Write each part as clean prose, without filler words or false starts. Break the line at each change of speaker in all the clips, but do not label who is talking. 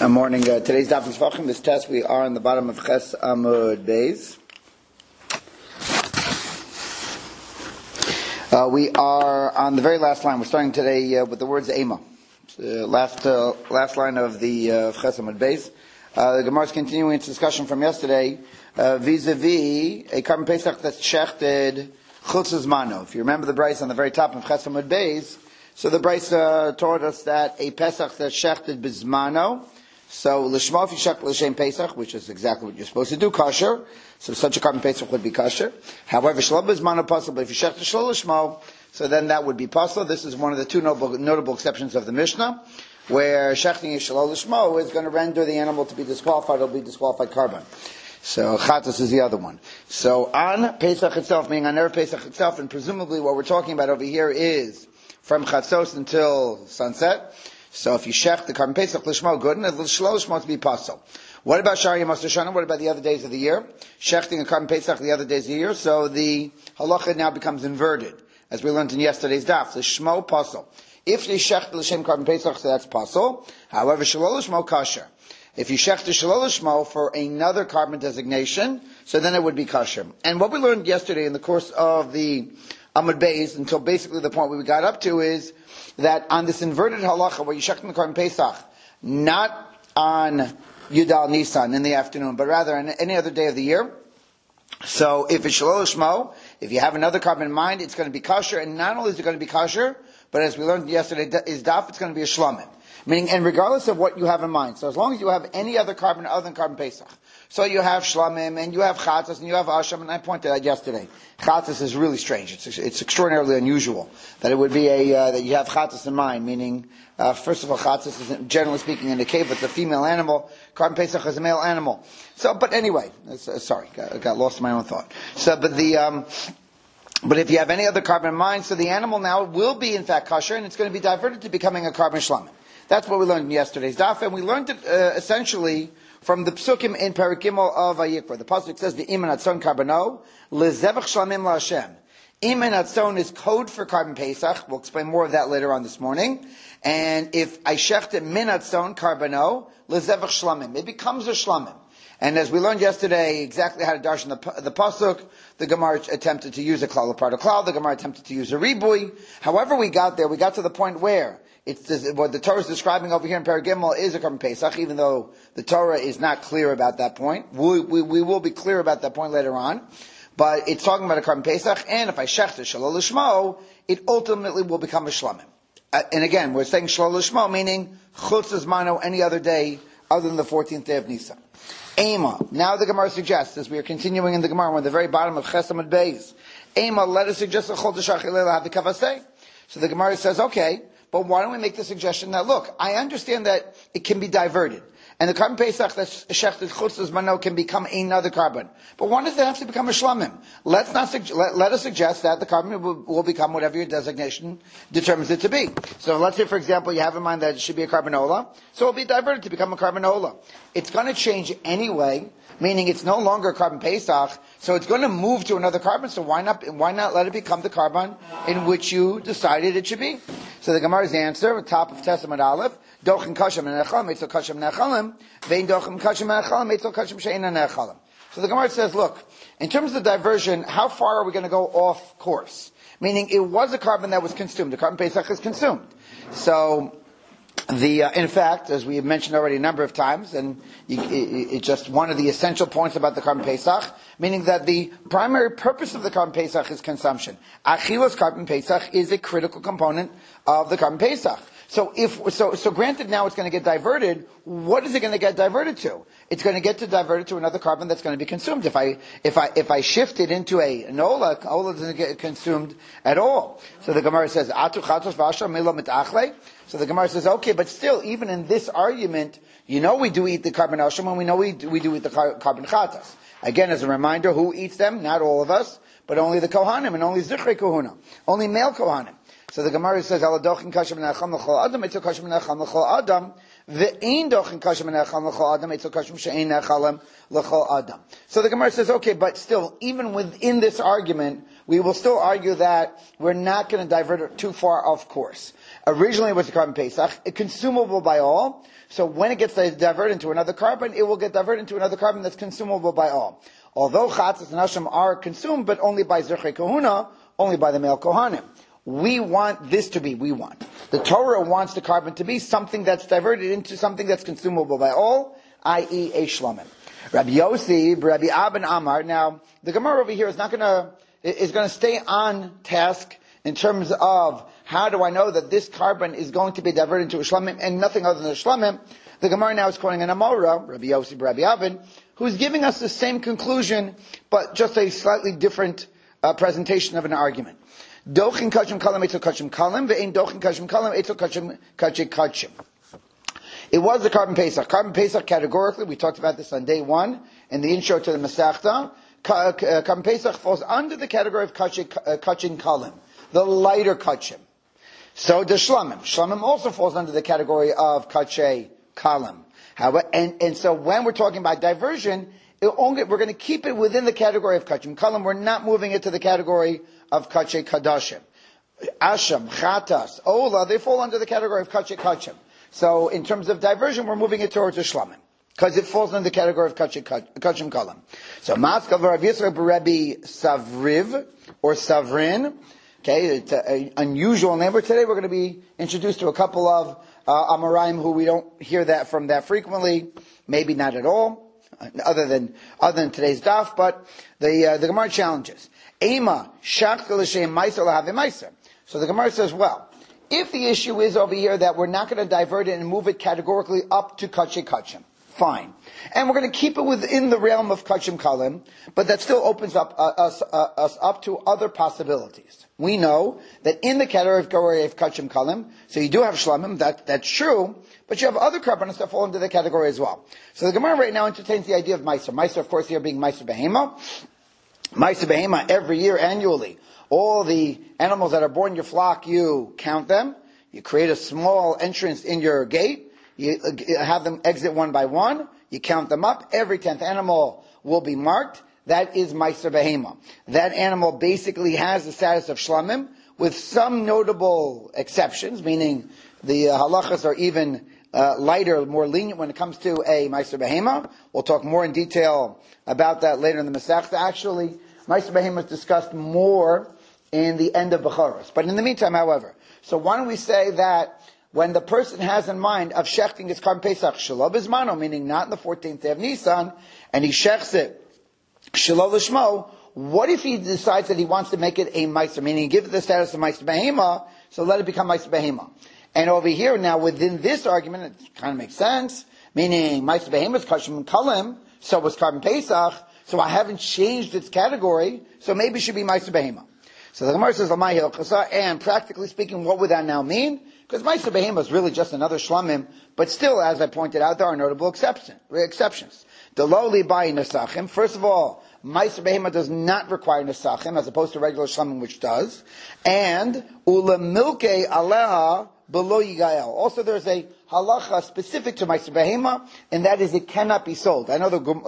Morning. Today's Daf is Vachim. This test we are on the bottom of Ches Amud Beis. We are on the very last line. We're starting today with the words Ema. Last line of the Ches Amud Beis. The Gemara is continuing its discussion from yesterday vis-a-vis a carbon pesach that's shechted chutz zmano. If you remember the Bryce on the very top of Ches Amud Beis, so the Bryce taught us that a pesach that's shechted bizmano. So l'shmo if you shech l'shem pesach, which is exactly what you're supposed to do, kosher. So such a carbon pesach would be kosher. However, shlo bizmano possible, but if you shech l'shlo l'shmo, so then that would be possible. This is one of the two notable exceptions of the Mishnah, where shechting shlo l'shmo is going to render the animal to be disqualified. It'll be disqualified carbon. So chatos is the other one. So on Pesach itself, meaning on Erev Pesach itself, and presumably what we're talking about over here is from chatzos until sunset. So if you shech the carbon pesach l'shmo, good, and l'shlo l'shmo to be pasul. What about Shari Yemos Hashanah? What about the other days of the year? Shechting a carbon pesach the other days of the year. So the halacha now becomes inverted, as we learned in yesterday's daf. L'shmo pasul. If you shech l'shem carbon pesach, so that's pasul. However, shelo l'shmo kosher. If you shech the shelo l'shmo for another carbon designation, so then it would be kosher. And what we learned yesterday in the course of the Amud Beis, until basically the point we got up to, is that on this inverted halacha where you shech the carbon pesach, not on Yudal Nisan in the afternoon, but rather on any other day of the year. So if it's shelo l'shmo, if you have another carbon in mind, it's going to be kosher, and not only is it going to be kosher, but as we learned yesterday, is daf, it's going to be a shlamim. Meaning, and regardless of what you have in mind, so as long as you have any other carbon other than carbon pesach, so you have shlamim, and you have chatzos, and you have asham, and I pointed out yesterday, chatzos is really strange. It's extraordinarily unusual that it would be that you have chatzos in mind, meaning, first of all, chatzos is, generally speaking, in the cave, it's a female animal, carbon pesach is a male animal. So, but anyway, sorry, got lost in my own thought. So, but if you have any other carbon in mind, so the animal now will be in fact kosher, and it's going to be diverted to becoming a carbon shlamim. That's what we learned in yesterday's daf, and we learned it essentially from the psukim in Perek Gimel of Vayikra. The pasuk says, "V'imen atzon karbano lezevach shlamim laHashem." Imen atzon is code for carbon pesach. We'll explain more of that later on this morning. And if I shechte min atzon karbano lezevach shlamim, it becomes a shlamim. And as we learned yesterday exactly how to darshan the pasuk, the Gemara attempted to use a klal part of klal. The Gemara attempted to use a ribui. However, we got to the point where what the Torah is describing over here in Perek Gimel is a carbon pesach, even though the Torah is not clear about that point. We will be clear about that point later on. But it's talking about a carbon pesach, and if I shechte shelo l'shmo, it ultimately will become a shlamim. And again, we're saying shelo l'shmo, meaning chutz zmano, any other day other than the 14th day of Nisan. Ema. Now the Gemara suggests, as we are continuing in the Gemara, we're at the very bottom of Ches Amud Beis. Ema, let us suggest a chol d'shach ilela have the kavasei. So the Gemara says, okay, but why don't we make the suggestion that, look, I understand that it can be diverted. And the carbon pesach that's shechted chutz zmano can become another carbon. But why does it have to become a shlamim? Let us suggest that the carbon will become whatever your designation determines it to be. So let's say, for example, you have in mind that it should be a carbanola, so it'll be diverted to become a carbanola. It's going to change anyway, meaning it's no longer a carbon pesach, so it's going to move to another carbon, so why not let it become the carbon in which you decided it should be? So the Gemara's answer, at the top of Testament Aleph, Dochin kashem nechalim, etzel kashem nechalim, vein dochin kashem nechalim, etzel kashem she'ena nechalim. So the Gemara says, look, in terms of diversion, how far are we going to go off course? Meaning, it was a carbon that was consumed. The carbon pesach is consumed. So, in fact, as we have mentioned already a number of times, and it's just one of the essential points about the carbon pesach, meaning that the primary purpose of the carbon pesach is consumption. Achilas carbon pesach is a critical component of the carbon pesach. So granted now it's going to get diverted, what is it going to get diverted to? It's going to get diverted to another carbon that's going to be consumed. If I shift it into an ola doesn't get consumed at all. So the Gemara says, Atu chatos v'ashar milo mitachle. So the Gemara says, okay, but still, even in this argument, we do eat the carbon asham, and we know we do eat the carbon chatas. Again, as a reminder, who eats them? Not all of us, but only the kohanim, and only zichrei kohuna. Only male kohanim. So the Gemara says, "Aladochin kashem menacham l'chol adam, etzel kashem menacham l'chol adam, ve'ein dochin kashem menacham l'chol adam, etzel kashem she'ein nechalim l'chol adam." So the Gemara says, okay, but still, even within this argument, we will still argue that we're not going to divert it too far off course. Originally it was a carbon Pesach, consumable by all. So when it gets diverted into another carbon, it will get diverted into another carbon that's consumable by all. Although chatzas and hasham are consumed, but only by zerchei kahuna, only by the male kohanim. The Torah wants the carbon to be something that's diverted into something that's consumable by all, i.e. a shlamim. Rabbi Yossi, Rabbi Abin Amar. Now, the Gemara over here is going to stay on task in terms of how do I know that this carbon is going to be diverted into a shlamim and nothing other than a shlamim. The Gemara now is quoting an Amora, Rabbi Yossi, Rabbi Abin, who's giving us the same conclusion, but just a slightly different presentation of an argument. Dochin kachim kalim etzel kachim kalim ve'ein dochin kachim kalim etzel kachim kachim. It was the carbon Pesach. Carbon Pesach categorically, we talked about this on day one in the intro to the Masechta. Carbon Pesach falls under the category of kachim kalim, the lighter kachim. So the shlamim. Shlamim also falls under the category of kachim kalim. However, and so when we're talking about diversion, we're going to keep it within the category of kachim kalim. We're not moving it to the category of kachim kadashim. Asham, chatas, ola, they fall under the category of kachim kachim. So in terms of diversion, we're moving it towards the shlamim, because it falls under the category of kachim kalim. So Maskav Rav Yisrael Rabbi Savriv, or Savrin. Okay, it's an unusual name, but today we're going to be introduced to a couple of Amoraim who we don't hear that from that frequently, maybe not at all, other than today's daf, but the Gemara challenges. Ema shachta l'shem meiser lahav meiser. So the Gemara says, well, if the issue is over here that we're not going to divert it and move it categorically up to kachim, fine. And we're going to keep it within the realm of kachim kalim, but that still opens up us up to other possibilities. We know that in the category of kachim kalim, so you do have shlamim, that's true, but you have other carbonates that fall into the category as well. So the Gemara right now entertains the idea of meiser. Meiser, of course, here being meiser behema. Meiser behema, every year, annually, all the animals that are born in your flock, you count them. You create a small entrance in your gate. You have them exit one by one. You count them up. Every 10th animal will be marked. That is Meiser Behema. That animal basically has the status of Shlamim, with some notable exceptions, meaning the halachas are even lighter, more lenient when it comes to a Meiser Behema. We'll talk more in detail about that later in the Masechta. Actually, Meiser Behema is discussed more in the end of Bechoros. But in the meantime, however, so why don't we say that when the person has in mind of shechting his carbon Pesach Shalom Bizmano, meaning not in the 14th day of Nisan, and he shechts it Shalom Lishmo, what if he decides that he wants to make it a Meiser, meaning give it the status of Meiser Behema, so let it become Meiser Behema. And over here, now within this argument, it kind of makes sense, meaning Meiser Behema is Kashim Kalim, so was carbon Pesach, so I haven't changed its category, so maybe it should be Meiser Behema. So the Gemara says, and practically speaking, what would that now mean? Because Meiser Behema is really just another shlamim, but still, as I pointed out, there are notable exceptions. The lowly by nesachim. First of all, Meiser Behema does not require nesachim, as opposed to regular shlamim, which does. And ulemilke aleha below yigael. Also, there's a halacha specific to Meiser Behema, and that is it cannot be sold. I know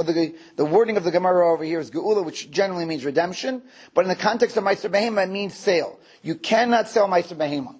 the wording of the Gemara over here is geula, which generally means redemption, but in the context of Meiser Behema, it means sale. You cannot sell Meiser Behema.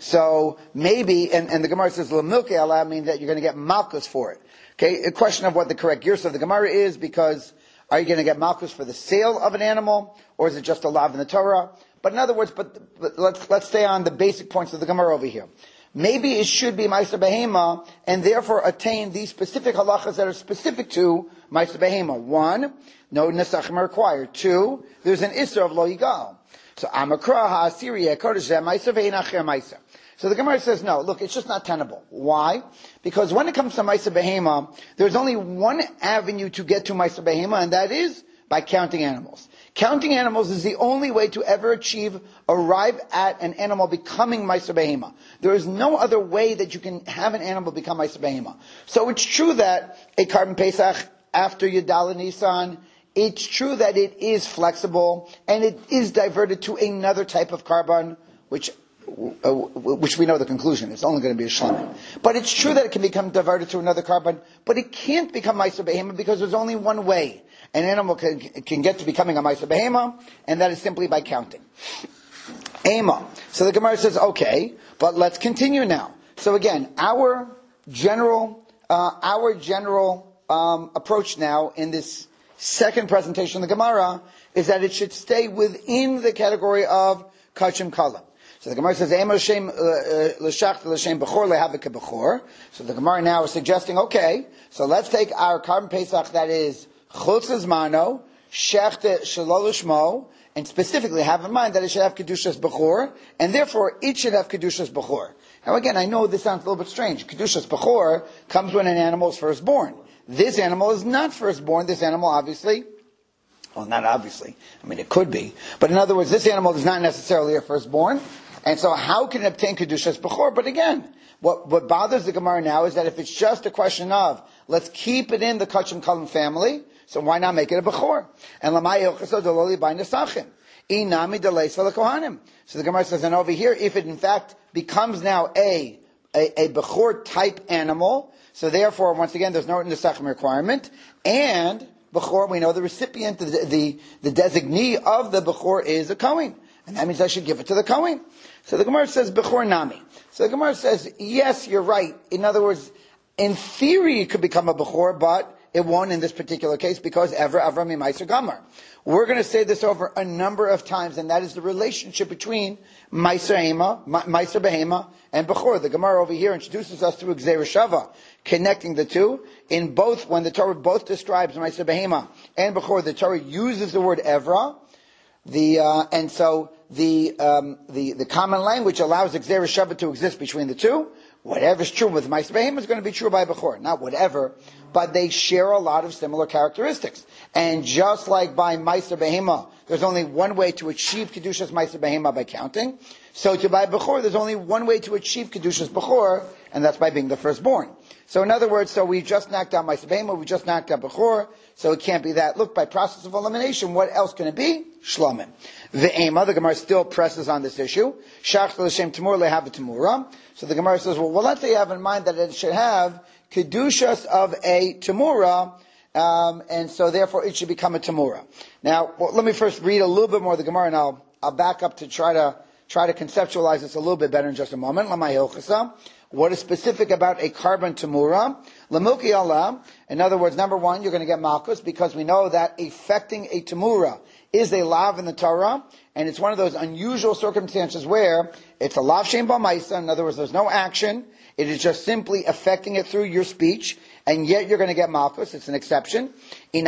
So maybe, and the Gemara says lemilke aleha, means that you're going to get malchus for it. Okay, a question of what the correct gears of the Gemara is, because are you going to get malchus for the sale of an animal, or is it just a lav in the Torah? But in other words, but let's stay on the basic points of the Gemara over here. Maybe it should be Meiser Behema, and therefore attain these specific halachas that are specific to Meiser Behema. One, no nesachim are required. Two, there's an isser of lo yigal. So Amakra ha'asiriya kodesh Meiser ve'inachir Meiser. So the Gemara says, no, look, it's just not tenable. Why? Because when it comes to Meiser Behema, there's only one avenue to get to Meiser Behema, and that is by counting animals. Counting animals is the only way to ever arrive at an animal becoming Meiser Behema. There is no other way that you can have an animal become Meiser Behema. So it's true that a carbon Pesach after Yudala Nisan, it's true that it is flexible, and it is diverted to another type of carbon, which which we know the conclusion, it's only going to be a shlamim. But it's true that it can become diverted to another carbon, but it can't become Meiser Behema because there's only one way an animal can get to becoming a Meiser Behema, and that is simply by counting. Ema. So the Gemara says, okay, but let's continue now. So again, our general approach now in this second presentation of the Gemara is that it should stay within the category of kachim kala. So the Gemara says, Ema Shem l'shach l'shem bechor lehavik bechor. So the Gemara now is suggesting, okay, so let's take our carbon pesach that is chutz zmano, shechte shelo l'shmo, and specifically have in mind that it should have kedushas bechor, and therefore it should have kedushas bechor. Now again, I know this sounds a little bit strange. Kedushas bechor comes when an animal is first born. This animal is not first born. This animal obviously, well, not obviously, I mean it could be, but in other words, this animal is not necessarily a firstborn, and so how can it obtain kedushas bechor? But again, what bothers the Gemara now is that if it's just a question of, let's keep it in the kachim kalim family, so why not make it a bechor? And so the Gemara says, and over here, if it in fact becomes now a bechor type animal, so therefore, once again, there's no nesachim requirement, and bechor, we know the recipient, the designee of the bechor is a kohen, and that means I should give it to the kohen. So the Gemara says bechor nami. So the Gemara says, yes, you're right. In other words, in theory, it could become a bechor, but it won't in this particular case because Avra Mimaiser Gamar. We're going to say this over a number of times, and that is the relationship between Meiser Behema and Bechor. The Gemara over here introduces us to Gzeira Shava, connecting the two. In both, when the Torah both describes Meiser Behema and Bechor, the Torah uses the word Evra. And so the common language allows Gzeira Shava to exist between the two. Whatever's true with Meiser Behema is going to be true by Bechor. Not whatever, but they share a lot of similar characteristics. And just like by Meiser Behema, there's only one way to achieve Kedushas Meiser Behema by counting. So to by Bechor, there's only one way to achieve Kedushas Bechor, and that's by being the firstborn. So in other words, so we just knocked out Meiser Behema, we just knocked out Bechor, so it can't be that. Look, by process of elimination, what else can it be? Shlomim. Ve'ema, the Gemara still presses on this issue. Shach l'shem tamur lehav tamura. So the Gemara says, well, let's say you have in mind that it should have kedushas of a tamura, and so therefore it should become a tamura. Now, let me first read a little bit more of the Gemara, and I'll back up to try to conceptualize this a little bit better in just a moment. What is specific about a carbon tamura? Lamilki Allah. In other words, number one, you're going to get malchus because we know that affecting a tamura is a lav in the Torah, and it's one of those unusual circumstances where it's a lav shem b'maisa. In other words, there's no action. It is just simply affecting it through your speech, and yet you're going to get malchus. It's an exception. And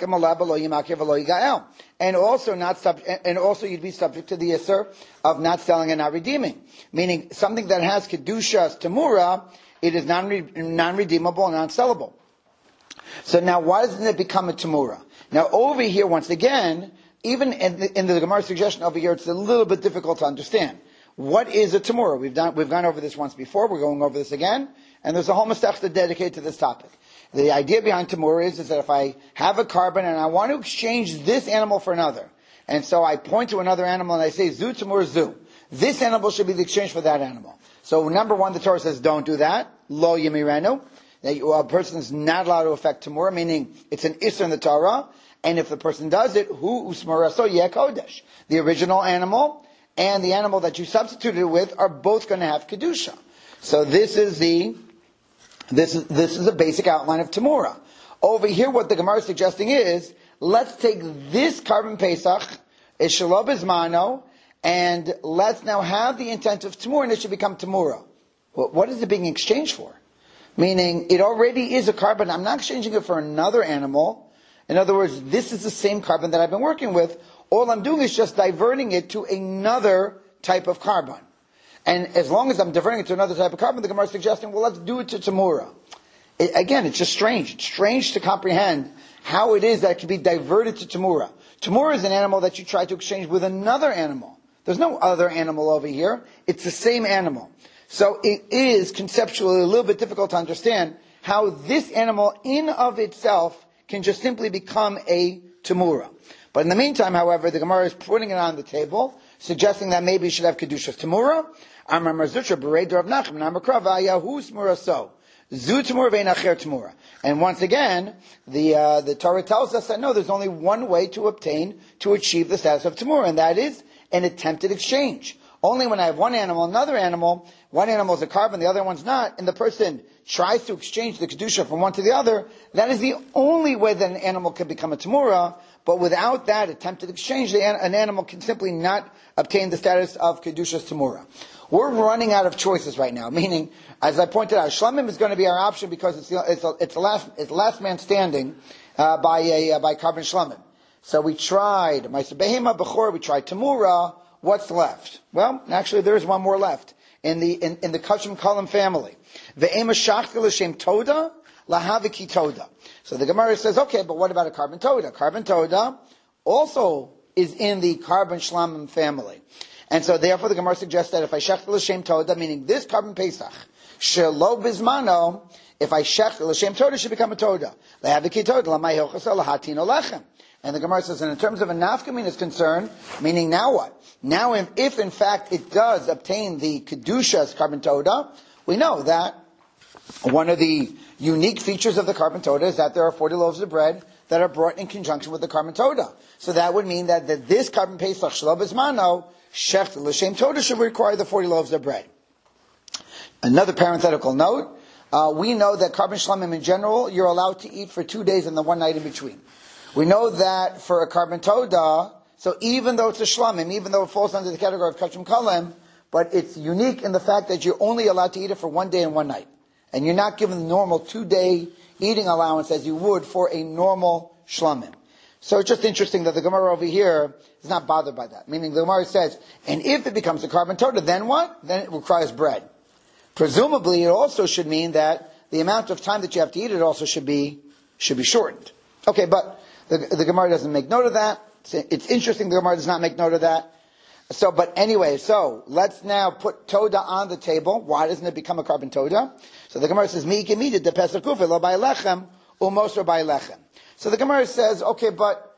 also you'd be subject to the isser of not selling and not redeeming. Meaning something that has kedushas tamura, it is non-redeemable and non-sellable. So now why doesn't it become a tamura? Now over here, once again, even in the Gemara suggestion over here, it's a little bit difficult to understand. What is a tamura? We've gone over this once before. We're going over this again, and there's a whole masechta dedicated to this topic. The idea behind tamura is that if I have a carbon and I want to exchange this animal for another, and so I point to another animal and I say zu tamur zu, this animal should be the exchange for that animal. So number one, the Torah says don't do that. Lo yimirenu. That a person is not allowed to affect tamura, meaning it's an isser in the Torah. And if the person does it, hu usmaraso yeh kodesh. The original animal and the animal that you substituted it with are both going to have kedusha. So this is a basic outline of tamura. Over here, what the Gemara is suggesting is, let's take this carbon pesach, is shelo bizmano, and let's now have the intent of tamura, and it should become tamura. What is it being exchanged for? Meaning, it already is a carbon. I'm not exchanging it for another animal. In other words, this is the same carbon that I've been working with. All I'm doing is just diverting it to another type of carbon. And as long as I'm diverting it to another type of carbon, the Gemara is suggesting, well, let's do it to tamura. Again, it's just strange. It's strange to comprehend how it is that it can be diverted to tamura. Tamura is an animal that you try to exchange with another animal. There's no other animal over here. It's the same animal. So it is conceptually a little bit difficult to understand how this animal in of itself can just simply become a tamura. But in the meantime, however, the Gemara is putting it on the table suggesting that maybe you should have Kedushas Tamura. Amar Marzutra, Berei Rav Nachman, Amar Krav, Ayahu Tamura so. Zu Tamura ve'inacher Tamura. And once again, the Torah tells us that no, there's only one way to achieve the status of Tamura, and that is an attempted exchange. Only when I have one animal, another animal, one animal is a carbon, the other one's not, and the person tries to exchange the Kedusha from one to the other, that is the only way that an animal can become a Tamura, but without that attempted exchange, an animal can simply not obtain the status of Kedushas Tamura. We're running out of choices right now, meaning, as I pointed out, Shlamim is going to be our option because it's last man standing by carbon Shlamim. So we tried Ma'aser Behema Bechor, we tried Tamura. What's left? Well, actually, there is one more left in the Kashim Kalam family. Ve'ema Shachta l'shem Toda lahaviki Toda. So the Gemara says, okay, but what about a carbon Toda? Carbon Toda also is in the carbon Shlamim family. And so therefore the Gemara suggests that if I Shachta l'shem Toda, meaning this carbon Pesach, shelo bizmano, if I Shachta l'shem Toda, should become a Toda. Lahaviki Toda, lamay hilchasa lahatino lechem. And the Gemara says, and in terms of a nafkamin is concerned, meaning now what? Now if in fact it does obtain the Kedusha's carbon Toda, we know that one of the unique features of the carbon Toda is that there are 40 loaves of bread that are brought in conjunction with the carbon Toda. So that would mean that this carbon Pesach Shelo Bizmano, Shecht L'Shem Toda, should require the 40 loaves of bread. Another parenthetical note, we know that carbon Shlamim in general, you're allowed to eat for 2 days and the one night in between. We know that for a carbon Toda, so even though it's a Shlamim, even though it falls under the category of Kachim Kalem, but it's unique in the fact that you're only allowed to eat it for 1 day and one night. And you're not given the normal 2-day eating allowance as you would for a normal Shlamim. So it's just interesting that the Gemara over here is not bothered by that. Meaning the Gemara says, and if it becomes a carbon Toda, then what? Then it requires bread. Presumably it also should mean that the amount of time that you have to eat it also should be shortened. Okay, but the Gemara doesn't make note of that. It's interesting the Gemara does not make note of that. But anyway, let's now put Toda on the table. Why doesn't it become a carbon Toda? So the Gemara says, Mi gemidid de pesach kufe lo by lechem umosor by lechem. So the Gemara says, okay, but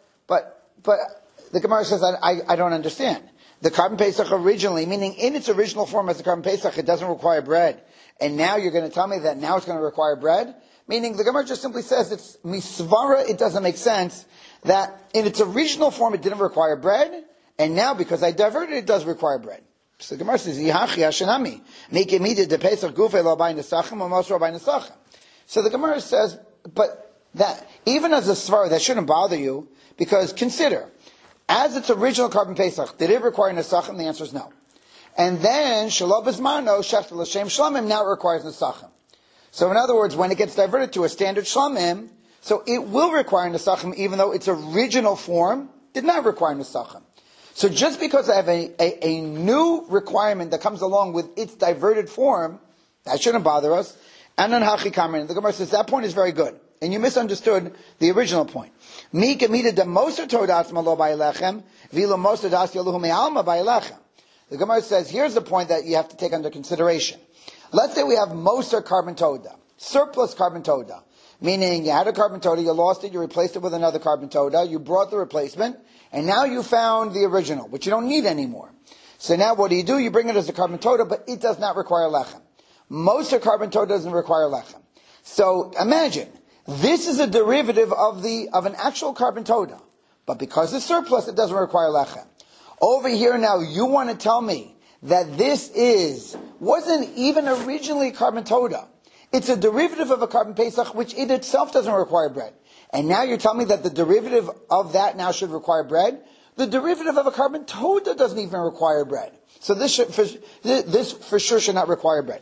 the Gemara says, I don't understand. The carbon Pesach originally, meaning in its original form as the carbon Pesach, it doesn't require bread. And now you're going to tell me that now it's going to require bread? Meaning the Gemara just simply says it's misvara, it doesn't make sense, that in its original form it didn't require bread, and now because I diverted it does require bread. So the Gemara says, Yihachi Hashanami, make immediate de Pesach gufe lo by nesachem or mosro by nesachem. So the Gemara says, but that, even as a svara, that shouldn't bother you, because consider, as its original carbon Pesach, did it require nesachem? The answer is no. And then, shelo bizmano, shechta l'shem shlamim, now it requires nesachem. So in other words, when it gets diverted to a standard shlamim, so it will require nesachim, even though its original form did not require nesachim. So just because I have a new requirement that comes along with its diverted form, that shouldn't bother us. And then hachi kamen, the Gemara says that point is very good, and you misunderstood the original point. Mi gemida de moser todas malo ba'elechem, vilo moser das yaluhu me'alma ba'elechem. The Gemara says here's the point that you have to take under consideration. Let's say we have moser carbon Toda, surplus carbon Toda, meaning you had a carbon Toda, you lost it, you replaced it with another carbon Toda, you brought the replacement, and now you found the original, which you don't need anymore. So now what do? You bring it as a carbon Toda, but it does not require lechem. Moser carbon Toda doesn't require lechem. So imagine, this is a derivative of an actual carbon Toda, but because it's surplus, it doesn't require lechem. Over here now, you want to tell me that this wasn't even originally carbon Toda. It's a derivative of a carbon Pesach, which in itself doesn't require bread. And now you're telling me that the derivative of that now should require bread? The derivative of a carbon Toda doesn't even require bread. So this for sure should not require bread.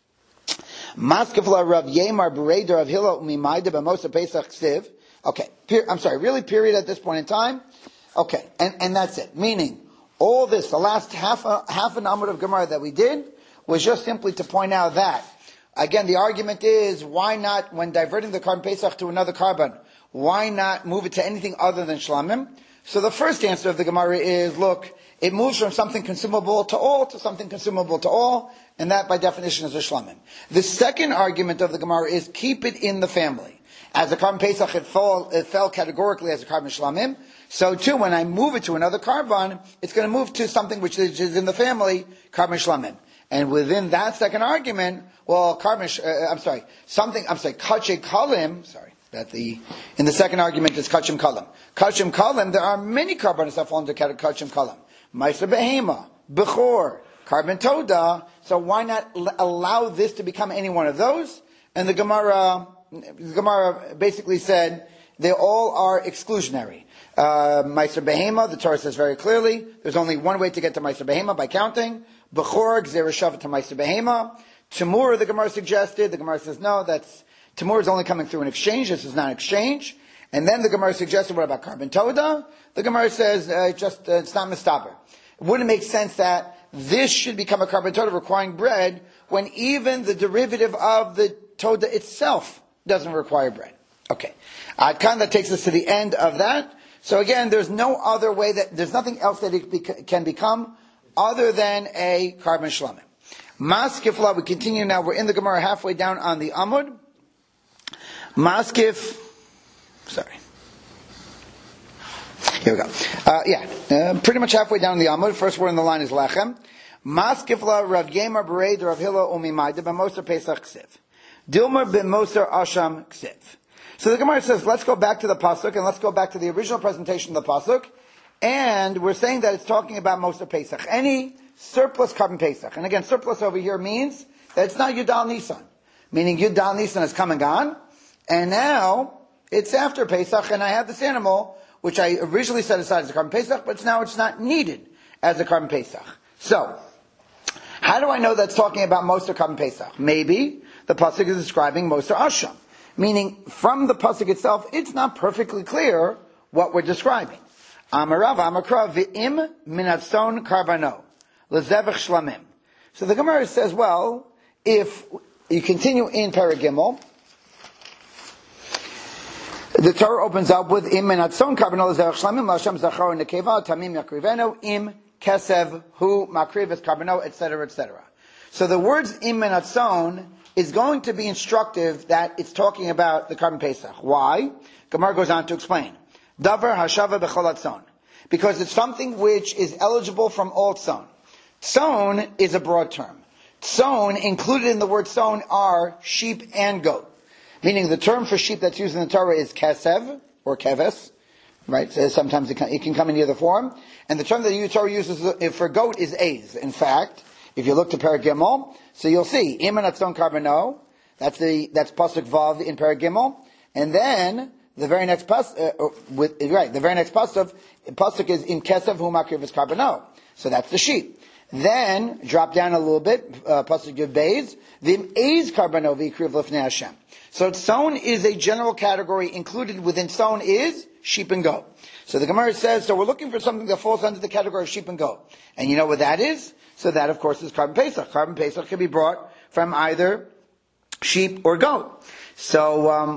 Maskefla Rav Yemar Bereder of Hillel Umimayda B'Mosa Pesach Siv. Okay, really period at this point in time? Okay, and that's it. Meaning, all this, the last half an amud of Gemara that we did, was just simply to point out that, again, the argument is, why not, when diverting the carbon Pesach to another carbon, why not move it to anything other than Shlamim? So the first answer of the Gemara is, look, it moves from something consumable to all to something consumable to all, and that by definition is a Shlamim. The second argument of the Gemara is, keep it in the family. As a Karban Pesach, it fell categorically as a Karban Shlamim. So too, when I move it to another Karban, it's going to move to something which is in the family, Karban Shlamim. And within that second argument, well, Kachem Kalim, in the second argument is Kachem Kalim. Kachem Kalim, there are many Karbanos that fall under Kachem Kalim. Meiser Behema, Bechor, Karban Toda, so why not allow this to become any one of those? And the Gemara basically said they all are exclusionary. Meiser Behema, the Torah says very clearly, there's only one way to get to Meiser Behema, by counting. Bechor, Gzera Shavat to Meiser Behema. Tamur, the Gemara suggested, the Gemara says no, Tamur is only coming through an exchange, this is not an exchange. And then the Gemara suggested, what about Karban Toda? The Gemara says, it's not mistaber. It wouldn't make sense that this should become a Karban Toda requiring bread, when even the derivative of the Toda itself doesn't require bread. Okay. That takes us to the end of that. So again, there's no other way there's nothing else that it can become other than a Karban Shlamim. Maskifla, we continue now, we're in the Gemara halfway down on the Amud. Maskif, here we go. Pretty much halfway down the Amud. First word in the line is Lechem. Maskifla Rav Yemar Bereid Rav Hilla Umimayda B'Moser Pesach Ksiv. Dilmer B'Moser Asham Ksiv. So the Gemara says, let's go back to the Pasuk, and let's go back to the original presentation of the Pasuk, and we're saying that it's talking about Moser Pesach. Any surplus Karban Pesach. And again, surplus over here means that it's not Yudal Nisan. Meaning Yudal Nisan has come and gone, and now it's after Pesach, and I have this animal, which I originally set aside as a Karban Pesach, but now it's not needed as a Karban Pesach. So, how do I know that's talking about Moser Karban Pesach? Maybe the Pasuk is describing Moser Asham. Meaning, from the Pasuk itself, it's not perfectly clear what we're describing. Amarav Amakra V'im Minatson Karbano Lezevach Shlamim. So the Gemara says, well, if you continue in Paragimel, the Torah opens up with Im Minatson Karbano Lezevach Shlamim Lashem Zachar Nekeva Tamim Yakriveno Im Kesev Hu Makriv Karbano, etc., etc. So the words Im Minatson is going to be instructive that it's talking about the Karban Pesach. Why? Gemara goes on to explain. Davar hashava b'chol tzon. Because it's something which is eligible from all tzon. Tzon is a broad term. Tzon, included in the word tzon, are sheep and goat. Meaning the term for sheep that's used in the Torah is kesev, or keves. Right? So sometimes it can come in either form. And the term that the Torah uses for goat is ez. In fact, if you look to Perek Gimel, so you'll see, Im Minatzon Karbano, that's Pasuk Vav in Perek Gimel, and then, the very next pasuk is in Kesav Hu Makrivus Karbano. So that's the sheep. Then, drop down a little bit, pasuk Yud Beis, Vim Eiz Karbano V'Ikriv Lifnei Hashem. So tzon is a general category. Included within tzon is sheep and goat. So the Gemara says, so we're looking for something that falls under the category of sheep and goat. And you know what that is? So that, of course, is Karban Pesach. Karban Pesach can be brought from either sheep or goat. So,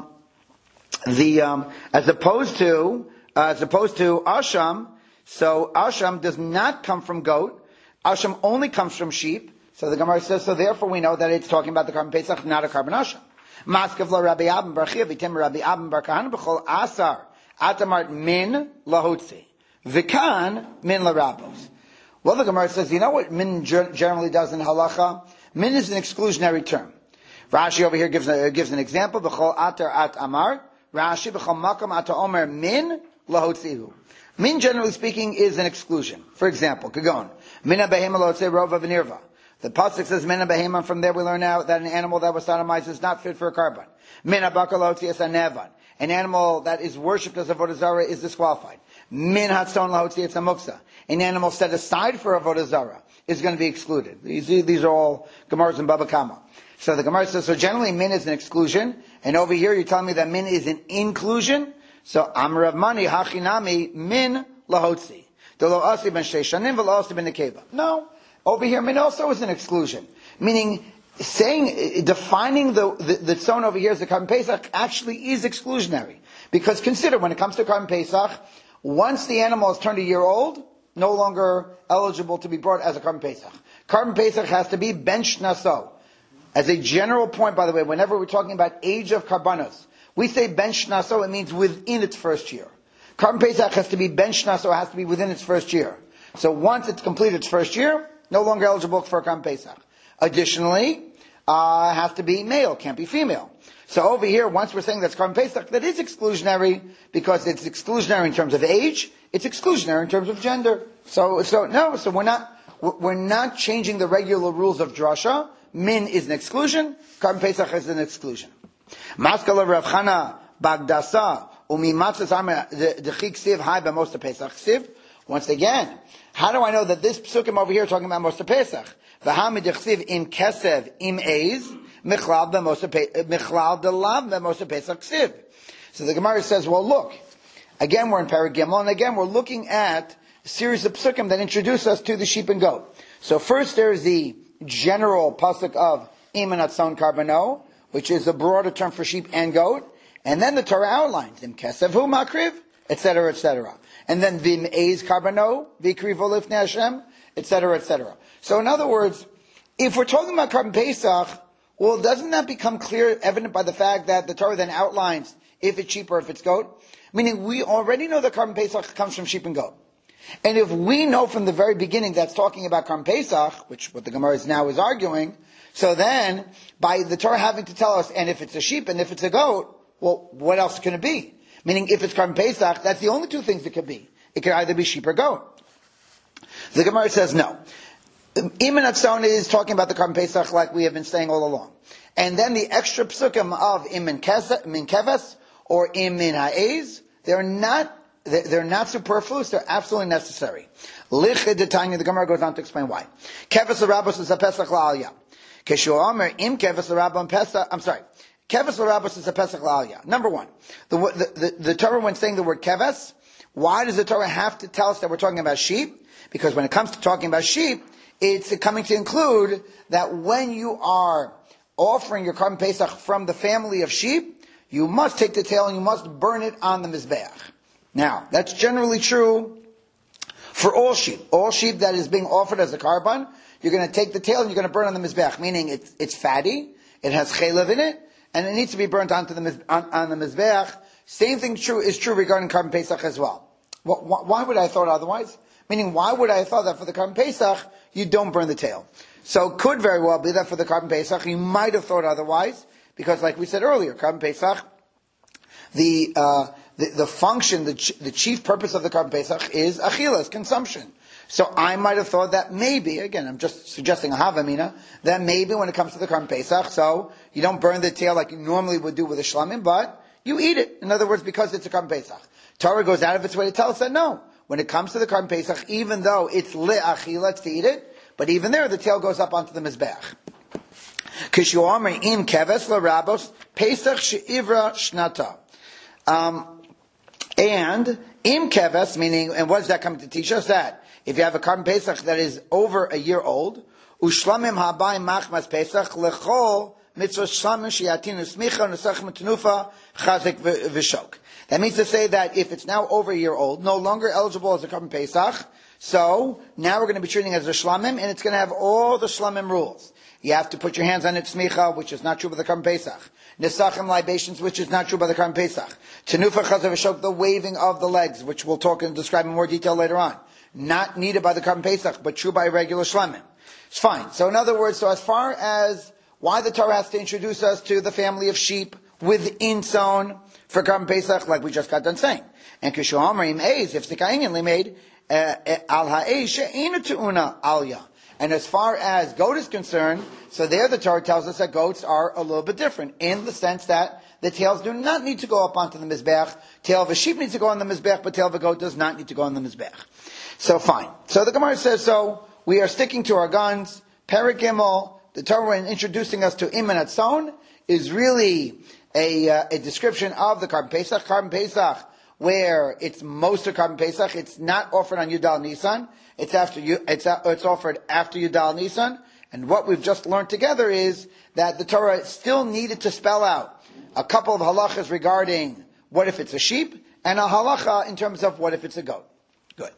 as opposed to Asham, so Asham does not come from goat. Asham only comes from sheep. So the Gemara says, so therefore we know that it's talking about the Karban Pesach, not a Karban Asham. Maskav la Rabbi Abin bar Chia v'tim Rabbi Abin bar Kahan b'chol asar atamart min lahotzi v'kan min larabos. Well, the Gemara says, you know what min generally does in halacha? Min is an exclusionary term. Rashi over here gives an example. B'chol atar at amar. Rashi b'chol makam ata omer min lahotzihu. Min, generally speaking, is an exclusion. For example, Kagon. Mina behema lahotzi rova v'nirva. The pasuk says mina behema. From there we learn now that an animal that was sodomized is not fit for a karban. Mina baka lahotzi es anevan. An animal that is worshipped as a avodah zarah is disqualified. Min hatzon lahotzi es amuksa. An animal set aside for avodah zarah is going to be excluded. These are all Gemaras and Baba Kama. So the Gemara says, so generally min is an exclusion, and over here you're telling me that min is an inclusion. So Amrav Mani Hachinami min lahotzi. Delo asi ben sheishanim v'lo asi ben nekeva. No, over here min also is an exclusion, meaning defining the tzon over here as the Karban Pesach actually is exclusionary. Because consider, when it comes to Karban Pesach, once the animal has turned a year old, no longer eligible to be brought as a Karban Pesach. Karban Pesach has to be ben shnaso. As a general point, by the way, whenever we're talking about age of karbanos, we say ben shnaso, it means within its first year. Karban Pesach has to be ben shnaso, has to be within its first year. So once it's completed its first year, no longer eligible for Karban Pesach. Additionally, has to be male, can't be female. So over here, once we're saying that's Karban Pesach, that is exclusionary because it's exclusionary in terms of age, it's exclusionary in terms of gender. So we're not changing the regular rules of drasha. Min is an exclusion, Karban Pesach is an exclusion. Maskala Rav Chana Bagdasa umimatzas arma dechik siv hai b'mosta Pesach siv. Once again, how do I know that this psukim over here is talking about Mosta Pesach? V'hami dechsiv im kesev im eiz michlal delav b'mosta Pesach siv. So the Gemara says, well, look, again we're in Perek Gimel, and again we're looking at a series of psukim that introduce us to the sheep and goat. So first there is the general pasuk of im anatzon karbano, which is a broader term for sheep and goat, and then the Torah outlines im kesev hu makriv, etc., etc. And then vim eiz karbano vikrivo lifnei Hashem, etc., etc. So in other words, if we're talking about Karban Pesach, well, doesn't that become clear, evident by the fact that the Torah then outlines if it's sheep or if it's goat? Meaning we already know that Karban Pesach comes from sheep and goat. And if we know from the very beginning that's talking about Karban Pesach, which what the Gemara is now is arguing, so then by the Torah having to tell us, and if it's a sheep and if it's a goat, well, what else can it be? Meaning if it's Karban Pesach, that's the only two things it could be. It could either be sheep or goat. The Gemara says no. Iman Atzon is talking about the Karban Pesach like we have been saying all along. And then the extra psukim of Iman Keves or Iman Ha'ez, they're not superfluous, they're absolutely necessary. Lich D'Tanya, the Gemara goes on to explain why. Keves L'Rabos is a Pesach La'aliyah. Keshu Omer Im Keves L'Rabos Pesach, I'm sorry. Keves L'Rabos is a Pesach La'aliyah. Number one, the Torah when saying the word Keves, why does the Torah have to tell us that we're talking about sheep? Because when it comes to talking about sheep, it's coming to include that when you are offering your Karban Pesach from the family of sheep, you must take the tail and you must burn it on the Mizbeach. Now, that's generally true for all sheep. All sheep that is being offered as a Karban, you're going to take the tail and you're going to burn on the Mizbeach, meaning it's fatty, it has chaylev in it, and it needs to be burnt onto on the Mizbeach. Same thing is true regarding Karban Pesach as well. Why would I have thought otherwise? Meaning, why would I have thought that for the Karban Pesach, you don't burn the tail? So it could very well be that for the Karban Pesach, you might have thought otherwise, because like we said earlier, Karban Pesach, the function, the chief purpose of the Karban Pesach is achilas, consumption. So I might have thought that maybe, again, I'm just suggesting a havamina, that maybe when it comes to the Karban Pesach, so you don't burn the tail like you normally would do with a shlamim, but you eat it. In other words, because it's a Karban Pesach. Torah goes out of its way to tell us that no. When it comes to the Karban Pesach, even though it's le'achila, it's to eat it, but even there, the tail goes up onto the Mizbeach. Kishu Omer im keves l'rabos Pesach she'ivra shnata. And im keves, meaning, and what does that come to teach us? That if you have a Karban Pesach that is over a year old, ushlamim habayim machmas Pesach lechol mitzvah shlamim she'atinu smicha nesach tenufa chazik v'shok. That means to say that if it's now over a year old, no longer eligible as a Karban Pesach, so now we're going to be treating it as a shlamim, and it's going to have all the shlamim rules. You have to put your hands on its smicha, which is not true by the Karban Pesach. Nesachim libations, which is not true by the Karban Pesach. Tenufa chazav v'shok, the waving of the legs, which we'll talk and describe in more detail later on. Not needed by the Karban Pesach, but true by regular shlamim. It's fine. So in other words, so as far as why the Torah has to introduce us to the family of sheep within zone for Karban Pesach, like we just got done saying. And Kishu Omer im eiz, if zikayin made al ha'eiz she'ena te'una alya. And as far as goat is concerned, so there the Torah tells us that goats are a little bit different in the sense that the tails do not need to go up onto the Mizbeach. Tail of a sheep needs to go on the Mizbeach, but tail of a goat does not need to go on the Mizbeach. So fine. So the Gemara says, so we are sticking to our guns. Perek Gimel, the Torah in introducing us to Iman Atzon is really a description of the Karban Pesach. Karban Pesach, where it's most of Karban Pesach, it's not offered on Yudal Nisan. It's offered after Yudal Nisan. And what we've just learned together is that the Torah still needed to spell out a couple of halachas regarding what if it's a sheep, and a halacha in terms of what if it's a goat. Good.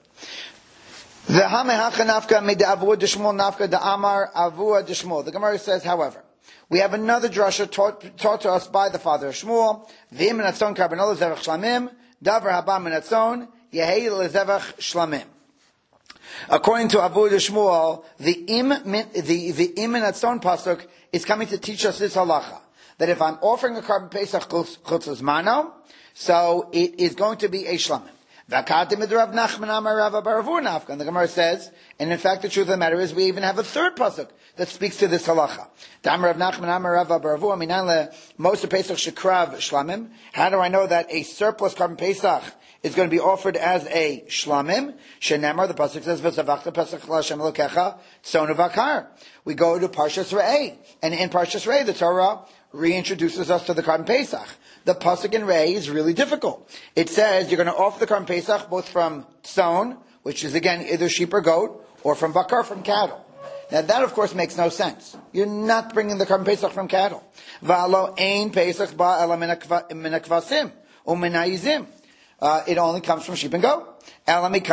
The Gemara says, however, We have another drasha taught to us by the father of Shmuel. V'im minatzon karbonol lezevach shlamim, davar haba minatzon yehei lezevach shlamim. According to Abu Shmuel, the im minatzon pasuk is coming to teach us this halacha, that if I'm offering a carbon pesach chutzos mano, so it is going to be a shlamim. And the Gemara says, and in fact the truth of the matter is we even have a third pasuk that speaks to this halacha. How do I know that a surplus carbon pesach is going to be offered as a shlamim? Shenemar, the pasuk says, "V'zavachta pesach l'Hashem Elokecha tzonu v'akar." We go to Parshas Re'eh, and in Parshas Re'eh the Torah reintroduces us to the carbon pesach. The pasuk in Re'eh is really difficult. It says you're going to offer the carbon pesach both from tzon, which is again either sheep or goat, or from bakar, from cattle. Now that of course makes no sense. You're not bringing the carbon pesach from cattle. V'alo ein pesach ba ela min hakvasim u'min. It only comes from sheep and goat. What the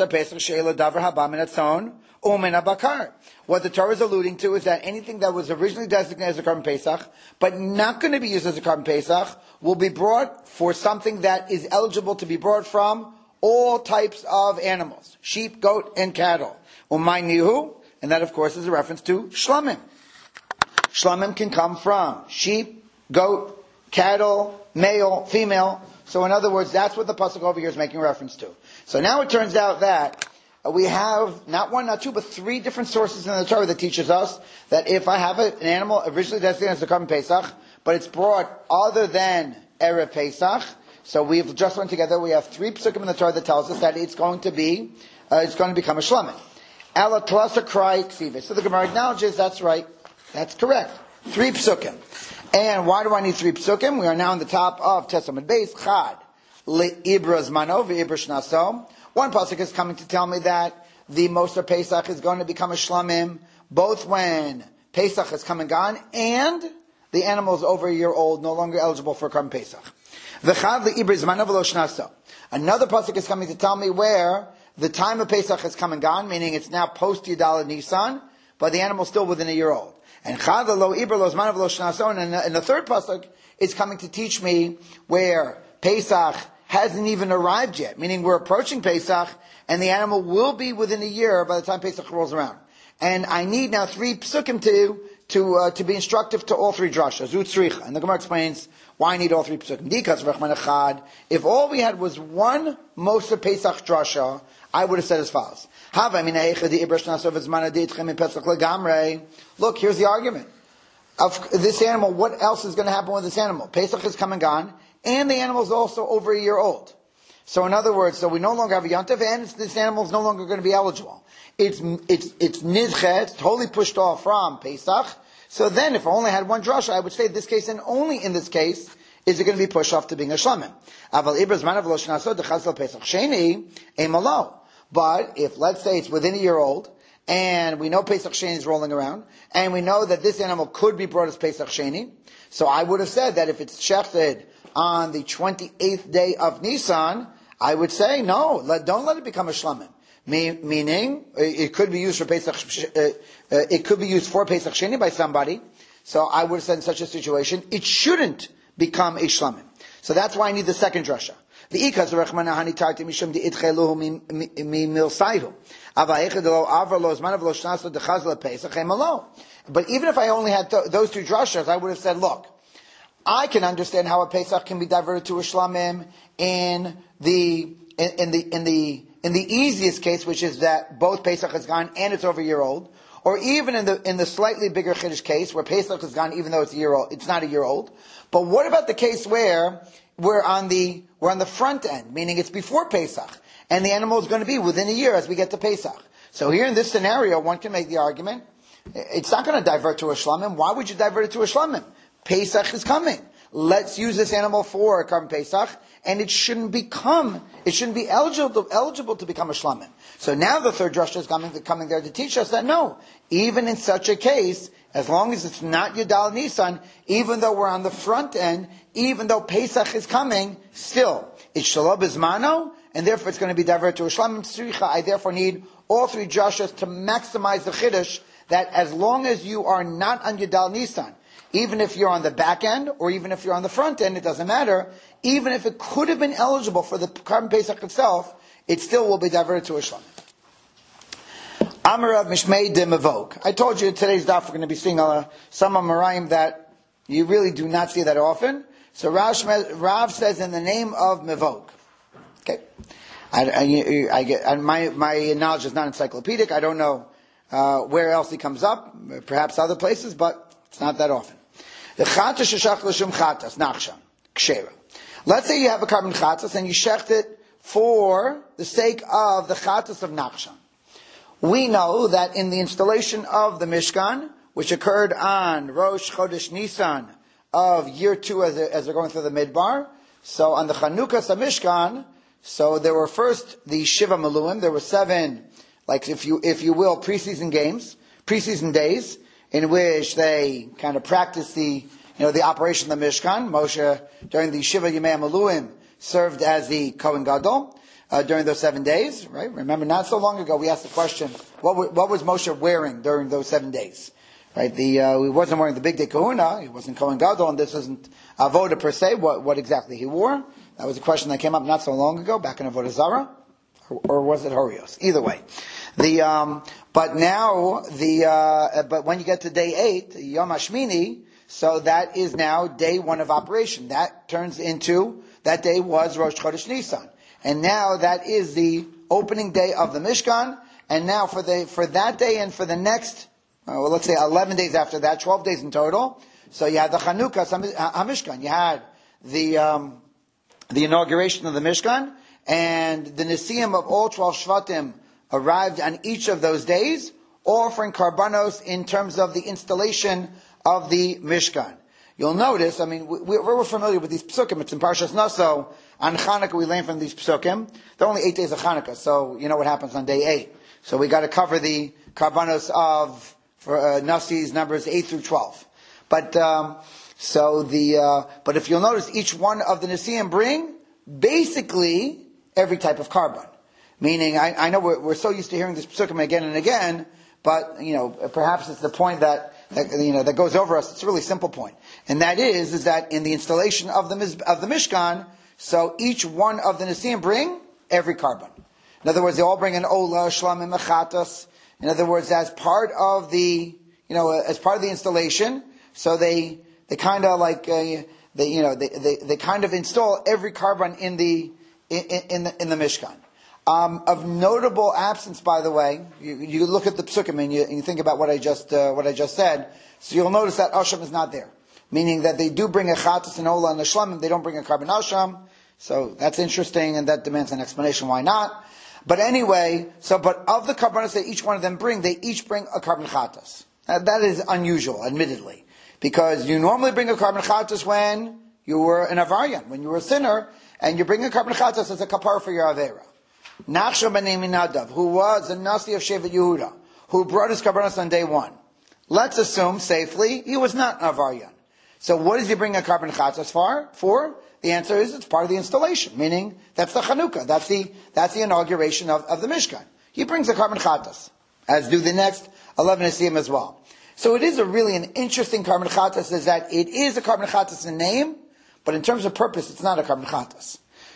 Torah is alluding to is that anything that was originally designated as a carbon pesach, but not going to be used as a carbon pesach, will be brought for something that is eligible to be brought from all types of animals, sheep, goat, and cattle. And that of course is a reference to shlamim. Shlamim can come from sheep, goat, cattle, male, female. So in other words, that's what the pasuk over here is making reference to. So now it turns out that we have not one, not two, but three different sources in the Torah that teaches us that if I have an animal originally designated as a carbon pesach, but it's brought other than Erev Pesach, so we've just learned together, we have three psukim in the Torah that tells us that it's going to become a shlamim. Ala tlasa krai ksiva. So the Gemara acknowledges that's right. That's correct. Three psukim. And why do I need three psukim? We are now on the top of Testament base. Chad le'ibra zmano ve'ibra shnaso. One pasuk is coming to tell me that the Moser Pesach is going to become a shlamim both when Pesach is come and gone and the animal is over a year old, no longer eligible for carbon Pesach. V'chad le'ibra zmano ve'lo shnaso. Another pasuk is coming to tell me where the time of Pesach has come and gone, meaning it's now post Yudalad Nisan, but the animal is still within a year old. And Chad lo ibra lo zmanav lo shnason, and the third pasuk is coming to teach me where Pesach hasn't even arrived yet, meaning we're approaching Pesach, and the animal will be within a year by the time Pesach rolls around. And I need now three psukim to be instructive to all three drashas, Zutzricha. And the Gemara explains why I need all three psukim. Dikas v'rachman echad. If all we had was one Moser Pesach drasha, I would have said as follows. Look, here's the argument. Of this animal, what else is going to happen with this animal? Pesach has come and gone, and the animal is also over a year old. So in other words, so we no longer have a yontif, and this animal is no longer going to be eligible. It's nidchet, it's totally pushed off from Pesach. So then, if I only had one drasha, I would say this case, and only in this case, is it going to be pushed off to being a shlamim. But if, let's say, it's within a year old, and we know Pesach Sheni is rolling around, and we know that this animal could be brought as Pesach Sheni, so I would have said that if it's shechted on the 28th day of Nisan, I would say, no, don't let it become a shlamim. Meaning, it could be used for Pesach, it could be used for Pesach Sheni by somebody, so I would have said in such a situation, it shouldn't become a shlamim. So that's why I need the second drasha. But even if I only had those two drashas, I would have said, look, I can understand how a Pesach can be diverted to a shlamim in the easiest case, which is that both Pesach has gone and it's over a year old, or even in the slightly bigger Chiddush case where Pesach has gone even though it's a year old, it's not a year old. But what about the case where we're on the front end, meaning it's before Pesach, and the animal is going to be within a year as we get to Pesach. So here in this scenario, one can make the argument, it's not going to divert to a shlamim. Why would you divert it to a shlamim? Pesach is coming. Let's use this animal for a carbon Pesach, and it shouldn't be eligible to become a shlamim. So now the third drasha is coming there to teach us that no, even in such a case, as long as it's not Yudal Nisan, even though we're on the front end, even though Pesach is coming, still, it's Shalom Bizmano, and therefore it's going to be diverted to a Shlamim Tzricha. I therefore need all three drashas to maximize the Chiddush, that as long as you are not on Yudal Nisan, even if you're on the back end or even if you're on the front end, it doesn't matter. Even if it could have been eligible for the Karban Pesach itself, it still will be diverted to a shlamim. Amarav Mishmei de Mevok. I told you today's daf we're going to be seeing some Amoraim that you really do not see that often. So Rav says in the name of Mevok. Okay, my knowledge is not encyclopedic. I don't know where else he comes up, perhaps other places, but it's not that often. The chatas sheshach l'shum chatas nachshan kshera. Let's say you have a carbon chatas and you shecht it for the sake of the chatas of nachshan. We know that in the installation of the Mishkan, which occurred on Rosh Chodesh Nisan of year 2 as they're going through the Midbar, so on the Chanukas Mishkan, so there were first the Shiva Maluim, there were 7, like if you will, preseason days, in which they kind of practiced the operation of the Mishkan. Moshe, during the Shiva Yemei Maluim, served as the Kohen Gadol during those 7 days, right? Remember, not so long ago, we asked the question, what was Moshe wearing during those 7 days? Right? He wasn't wearing the big day kahuna, he wasn't Kohen Gadol, and this isn't Avoda per se, what exactly he wore. That was a question that came up not so long ago, back in Avodah Zarah, or was it Horios? Either way. But when you get to day 8, Yom HaShmini, so that is now day 1 of operation. That turns into, that day was Rosh Chodesh Nisan. And now that is the opening day of the Mishkan. And now for that day and for the next, let's say 11 days after that, 12 days in total. So you had the Chanukah HaMishkan. You had the inauguration of the Mishkan, and the Nesiim of all 12 Shvatim arrived on each of those days, offering karbanos in terms of the installation of the Mishkan. You'll notice, we're familiar with these psukim. It's in Parshas Naso. On Chanukah, we learn from these psukim. There are only 8 days of Chanukah, so you know what happens on day 8. So we got to cover the karbanos of Nasi's numbers 8 through 12. But if you'll notice, each one of the Nesiim bring basically every type of karban. Meaning, I know we're so used to hearing this psukim again and again, but perhaps it's the point that goes over us. It's a really simple point, and that is that in the installation of the Mishkan, so each one of the Nesiim bring every karban. In other words, they all bring an ola, shlamim, mechatas. In other words, as part of the installation, so they kind of like they kind of install every karban in the Mishkan. Of notable absence, by the way, you look at the psukim and you think about what I just said. So you'll notice that asham is not there, meaning that they do bring a chatas and ola and a shlamim. They don't bring a karban asham. So that's interesting, and that demands an explanation why not. But anyway, but of the karbanos that each one of them bring, they each bring a karban chatas. That is unusual, admittedly, because you normally bring a karban chatas when you were an avaryan, when you were a sinner, and you bring a karban chatas as a kapara for your avera. Nachshon ben Aminadav, who was a Nasi of Shevet Yehuda, who brought his karbanos on day 1. Let's assume safely he was not an avaryan. So what does he bring a karban chatas for? The answer is it's part of the installation, meaning that's the Chanukah, that's the inauguration of the Mishkan. He brings a karban chatas, as do the next 11 Nesiim as well. So it is an interesting karban chatas, is that it is a karban chatas in name, but in terms of purpose, it's not a karban chatas.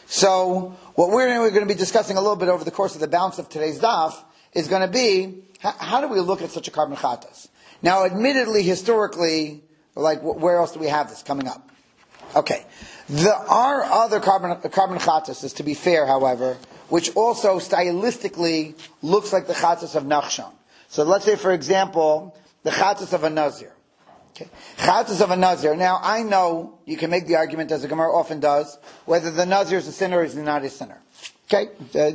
So what we're going to be discussing a little bit over the course of the balance of today's daf is going to be, how do we look at such a karban chatas? Now, admittedly, historically, where else do we have this coming up? Okay. There are other karban chatas, to be fair, however, which also stylistically looks like the chatas of Nachshon. So let's say, for example, the chatas of a Nazir. Okay. Chatas of a Nazir. Now, I know you can make the argument, as the Gemara often does, whether the Nazir is a sinner or is not a sinner. Okay?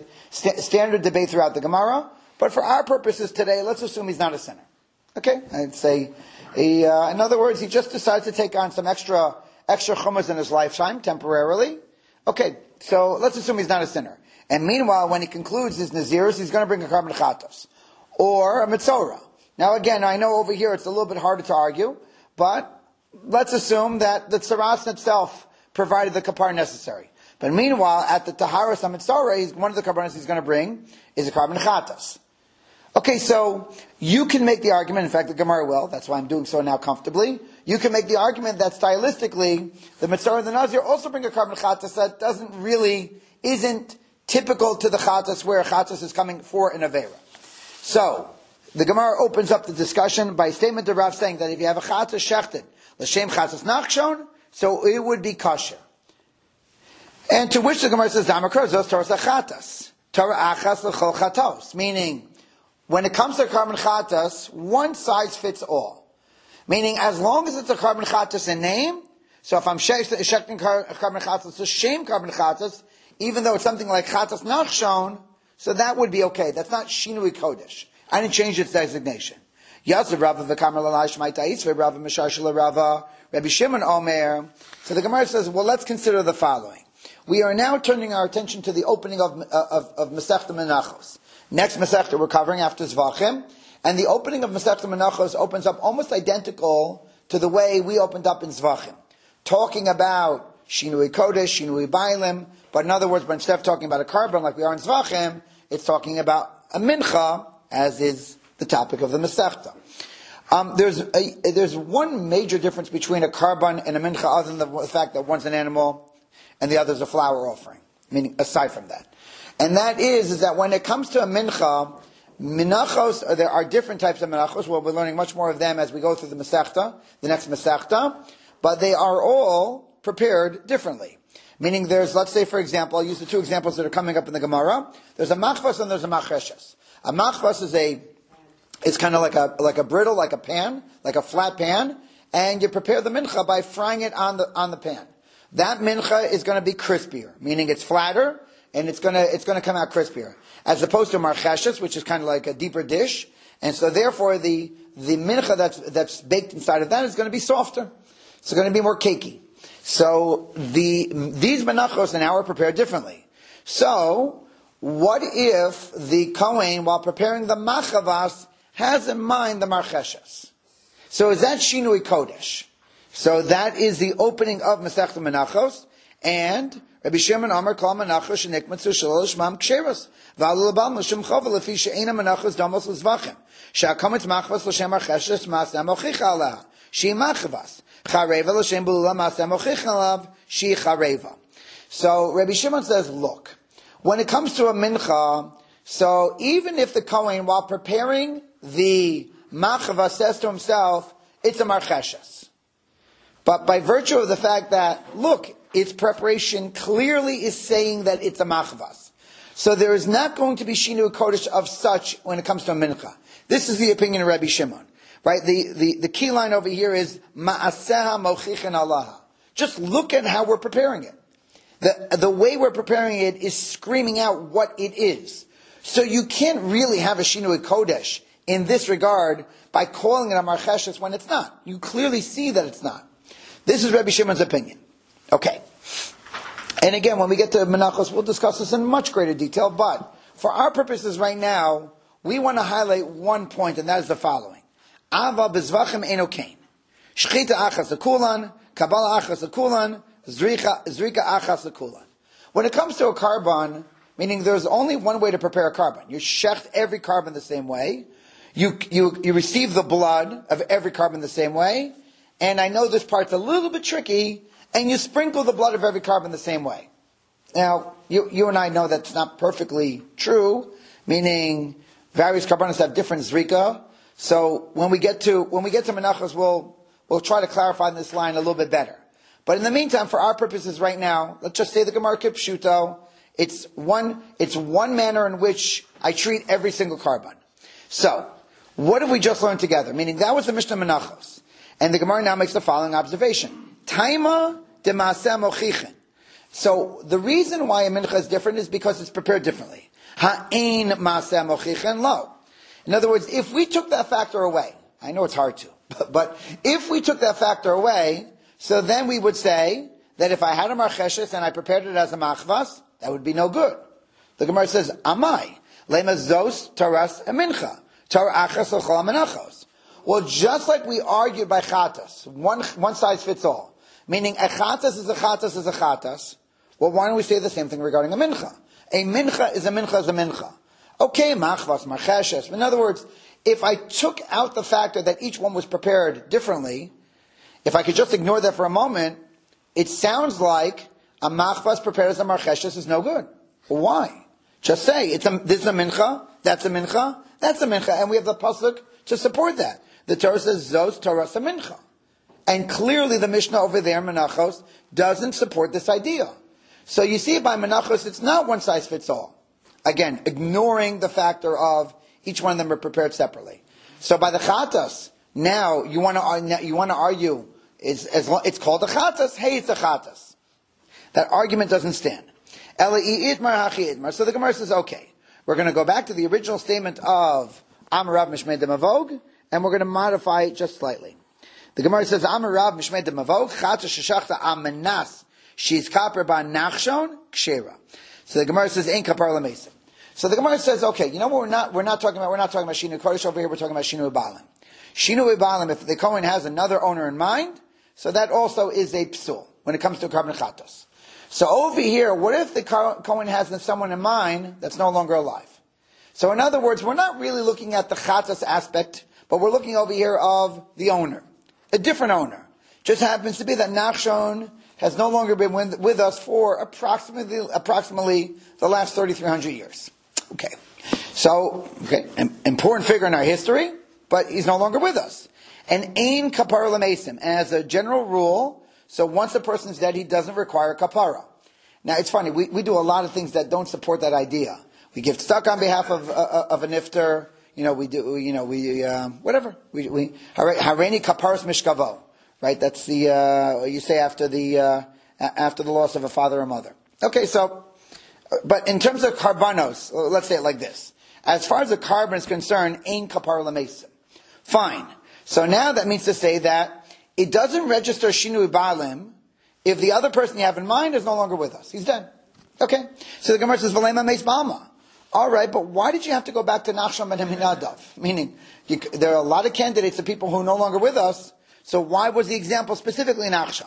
Standard debate throughout the Gemara. But for our purposes today, let's assume he's not a sinner. Okay? I'd say, in other words, he just decides to take on some extra chumas in his lifetime, temporarily. Okay, so let's assume he's not a sinner. And meanwhile, when he concludes his Naziris, he's going to bring a karban chatas. Or a Mitzorah. Now again, I know over here it's a little bit harder to argue, but let's assume that the Tzaras itself provided the kapar necessary. But meanwhile, at the Taharas HaMitzorah, one of the karbanos he's going to bring is a karban chatas. Okay, so you can make the argument, in fact the Gemara will, that's why I'm doing so now comfortably, you can make the argument that stylistically, the Mitzvah and the Nazir also bring a carbon chatas that isn't typical to the chatas where a chatas is coming for an avera. So, the Gemara opens up the discussion by a statement of Rav saying that if you have a chatas shechted, l'shem chatas nachshon, so it would be kosher. And to which the Gemara says, Damakros, Torah chatas. Torah achas l'chol chatos. Meaning, when it comes to carbon chatas, one size fits all. Meaning, as long as it's a carbon chatas in name, so if I'm shechting carbon chatas, so shame carbon chatas, even though it's something like chatas nachshon, so that would be okay. That's not shinui kodesh. I didn't change its designation. Yazav Rava v'kamar l'laish ma'ita'is v'Rava mishashel Rava Rabbi Shimon Omer. So the Gemara says, well, let's consider the following. We are now turning our attention to the opening of Masechta Menachos. Next Masechta we're covering after Zvachim, and the opening of Masechta Menachos opens up almost identical to the way we opened up in Zvachim, talking about Shinui Kodesh, Shinui Bailim, but in other words, but instead of talking about a carbon like we are in Zvachim, it's talking about a mincha, as is the topic of the Masechta. There's one major difference between a carbon and a mincha, other than the fact that one's an animal and the other is a flower offering. Meaning, aside from that. And that is that when it comes to a mincha, minachos, there are different types of minachos. We'll be learning much more of them as we go through the Masechta, the next Masechta. But they are all prepared differently. Meaning there's, let's say for example, I'll use the two examples that are coming up in the Gemara. There's a machvas and there's a machreshes. A machvas is kind of like a brittle, like a pan, like a flat pan, and you prepare the mincha by frying it on the pan. That mincha is going to be crispier, meaning it's flatter, and it's going to come out crispier, as opposed to marcheshes, which is kind of like a deeper dish, and so therefore the mincha that's baked inside of that is going to be softer. It's going to be more cakey. So these menachos now are prepared differently. So what if the Kohen, while preparing the machavas, has in mind the marcheshes? So is that shinui kodesh? So that is the opening of Masechta Menachos, and Rabbi Shimon Amar Kol Menachos shenikmatzu shalosh mam ksheros v'alu labal l'shem chova lefi she'ena menachos damos l'zvachim she'akamitz machvas l'shem archeshes masem ochicha alaha she machvas chareva l'shem bulula masem ochicha alav she chareva. So Rabbi Shimon says, look, when it comes to a mincha, so even if the Kohen, while preparing the machvas, says to himself, it's a marcheshes. But by virtue of the fact that, look, its preparation clearly is saying that it's a machvas. So there is not going to be shinu kodesh of such when it comes to a mincha. This is the opinion of Rabbi Shimon. Right? The key line over here is ma'aseha mochichin alaha. Just look at how we're preparing it. The way we're preparing it is screaming out what it is. So you can't really have a shinui kodesh in this regard by calling it a marcheshes when it's not. You clearly see that it's not. This is Rabbi Shimon's opinion. Okay. And again, when we get to Menachos, we'll discuss this in much greater detail, but for our purposes right now, we want to highlight one point, and that is the following. Ava bezvachim eno kain. Shchita achas lekulan, kabbalah achas lekulan, zrika achas lekulan. When it comes to a carbon, meaning there's only one way to prepare a carbon. You shecht every carbon the same way. You receive the blood of every carbon the same way. And I know this part's a little bit tricky, and you sprinkle the blood of every carbon the same way. Now, you and I know that's not perfectly true, meaning various carbonates have different zrika. So when we get to Menachos, we'll try to clarify this line a little bit better. But in the meantime, for our purposes right now, let's just say the Gemara Kipshuto. It's one manner in which I treat every single carbon. So, what have we just learned together? Meaning that was the Mishnah Menachos. And the Gemara now makes the following observation. Taima de maaseh mochichin. So the reason why a mincha is different is because it's prepared differently. Ha'ein maaseh mochichin lo. In other words, if we took that factor away, I know it's hard to, but if we took that factor away, so then we would say that if I had a marcheshes and I prepared it as a machvas, that would be no good. The Gemara says, Amai, lema zos taras a mincha, tar achas l'chol menachos. Well, just like we argued by chatas, one size fits all, meaning a chatas is a chatas is a chatas, well, why don't we say the same thing regarding a mincha? A mincha is a mincha is a mincha. Okay, machvas, marcheshes. In other words, if I took out the factor that each one was prepared differently, if I could just ignore that for a moment, it sounds like a machvas prepared as a marcheshes is no good. Well, why? Just say, this is a mincha, that's a mincha, that's a mincha, and we have the pasuk to support that. The Torah says, Zos Torah sa mincha. And clearly the Mishnah over there, Menachos, doesn't support this idea. So you see by Menachos, it's not one size fits all. Again, ignoring the factor of each one of them are prepared separately. So by the Chatas, now you want to argue, it's called a Chatas, hey, it's a Chatas. That argument doesn't stand. So the Gemara says, okay, we're going to go back to the original statement of Amarav Mishmei de Mavog, and we're going to modify it just slightly. The Gemara says, Amarav Mishmei de Mavog, Chatas sheshachta amenas, she's kaper ba nachshon, kshera. So the Gemara says, Ein kapar lamesa. So the Gemara says, okay, you know what we're not talking about Shinu Kodesh over here, we're talking about Shinu Baalim. Shinu Baalim, if the Kohen has another owner in mind, so that also is a psul, when it comes to Karban Chatos. So over here, what if the Kohen has someone in mind that's no longer alive? So in other words, we're not really looking at the Chatos aspect, but we're looking over here of the owner. A different owner. Just happens to be that Nachshon has no longer been with us for approximately the last 3,300 years. Okay. So, an important figure in our history, but he's no longer with us. And Ein Kapara L'Mesim. As a general rule, so once a person's dead, he doesn't require kapara. Now, it's funny, we do a lot of things that don't support that idea. We give tzedakah on behalf of a nifter. Whatever. Hareini kaparas mishkavo. Right? That's the, you say after the loss of a father or mother. Okay, so, but in terms of karbanos, let's say it like this. As far as the carbon is concerned, ein kapar l'mesim. Fine. So now that means to say that it doesn't register shinui baalim if the other person you have in mind is no longer with us. He's dead. Okay? So the Gemara says, v'lema meis ba'alma. All right, but why did you have to go back to Nachshon ben Aminadav? Meaning, there are a lot of candidates of people who are no longer with us, so why was the example specifically Nachshon?